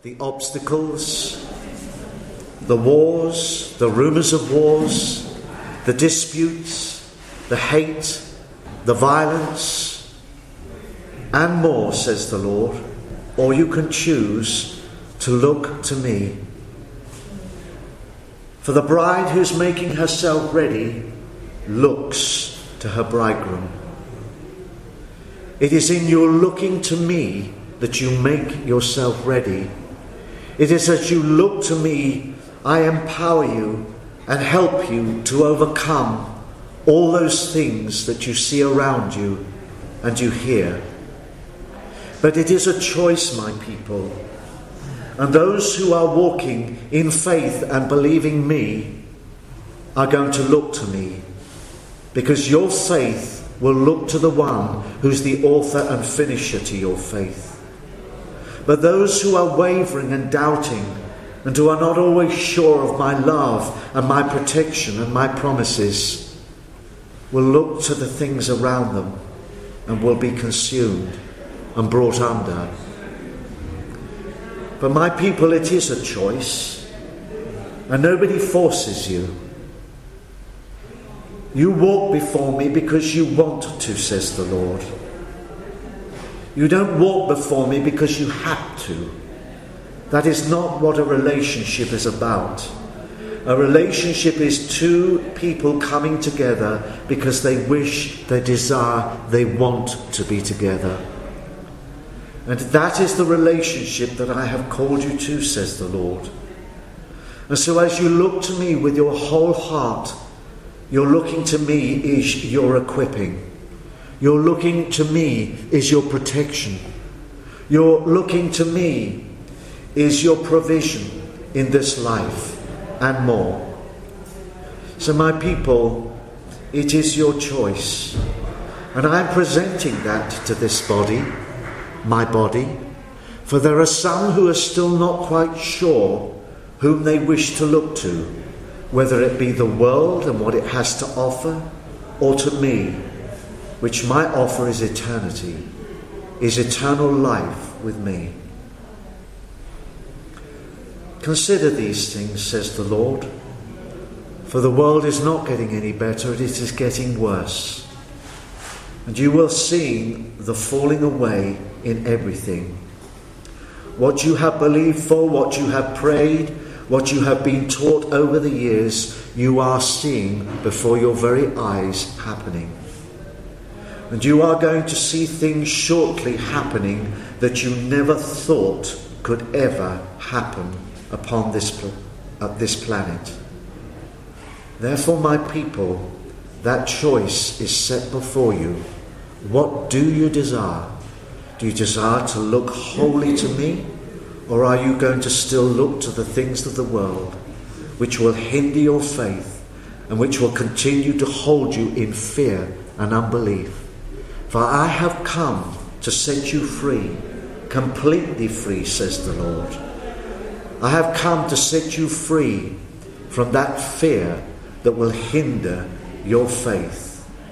the obstacles, the wars, the rumours of wars, the disputes, the hate, the violence, and more, says the Lord, or you can choose to look to me. For the bride who's making herself ready looks to her bridegroom. It is in your looking to me that you make yourself ready. It is as you look to me, I empower you and help you to overcome all those things that you see around you and you hear. But it is a choice, my people. And those who are walking in faith and believing me are going to look to me, because your faith will look to the one who's the author and finisher to your faith. But those who are wavering and doubting and who are not always sure of my love and my protection and my promises will look to the things around them and will be consumed and brought under. But my people, it is a choice, and nobody forces you. You walk before me because you want to, says the Lord. You don't walk before me because you have to. That is not what a relationship is about. A relationship is two people coming together because they wish, they desire, they want to be together. And that is the relationship that I have called you to, says the Lord. And so as you look to me with your whole heart, your looking to me is your equipping. Your looking to me is your protection. Your looking to me is your provision in this life and more. So my people, it is your choice. And I'm presenting that to this body, my body, for there are some who are still not quite sure whom they wish to look to, whether it be the world and what it has to offer, or to me, which my offer is eternity, is eternal life with me. Consider these things, says the Lord, for the world is not getting any better, it is getting worse. And you will see the falling away in everything. What you have believed for, what you have prayed, what you have been taught over the years, you are seeing before your very eyes happening. And you are going to see things shortly happening that you never thought could ever happen upon this planet. Therefore, my people, that choice is set before you. What do you desire? Do you desire to look wholly to me? Or are you going to still look to the things of the world, which will hinder your faith and which will continue to hold you in fear and unbelief? For I have come to set you free, completely free, says the Lord. I have come to set you free from that fear that will hinder your faith.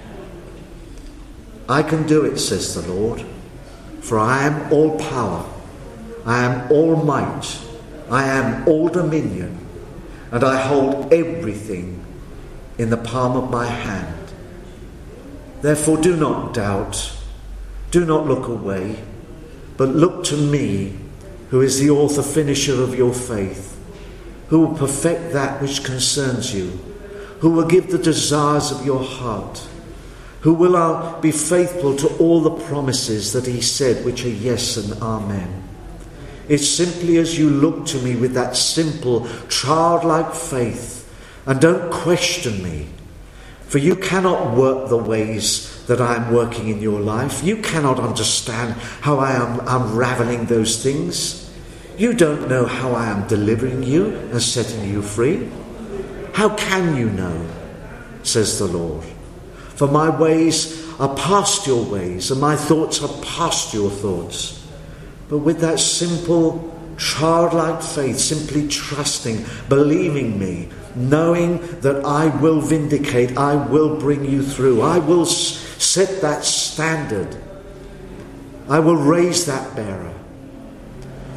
I can do it, says the Lord, for I am all power, I am all might, I am all dominion, and I hold everything in the palm of my hand. Therefore do not doubt, do not look away, but look to me, who is the author finisher of your faith, who will perfect that which concerns you, who will give the desires of your heart, who will be faithful to all the promises that he said, which are yes and amen. It's simply as you look to me with that simple, childlike faith, and don't question me, for you cannot work the ways that I am working in your life. You cannot understand how I am unraveling those things. You don't know how I am delivering you and setting you free. How can you know, says the Lord? For my ways are past your ways, and my thoughts are past your thoughts. But with that simple, childlike faith, simply trusting, believing me, knowing that I will vindicate, I will bring you through, I will set that standard, I will raise that bearer.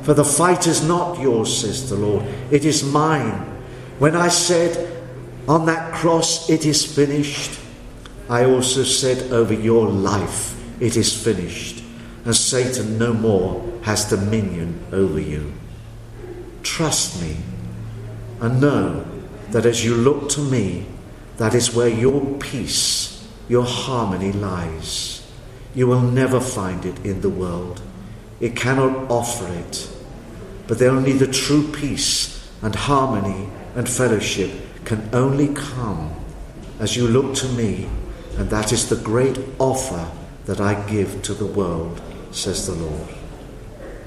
For the fight is not yours, says the Lord. It is mine. When I said on that cross, it is finished, I also said over your life, it is finished. And Satan no more has dominion over you. Trust me and know that as you look to me, that is where your peace, your harmony lies. You will never find it in the world. It cannot offer it. But only the true peace and harmony and fellowship can only come as you look to me, and that is the great offer that I give to the world, says the Lord.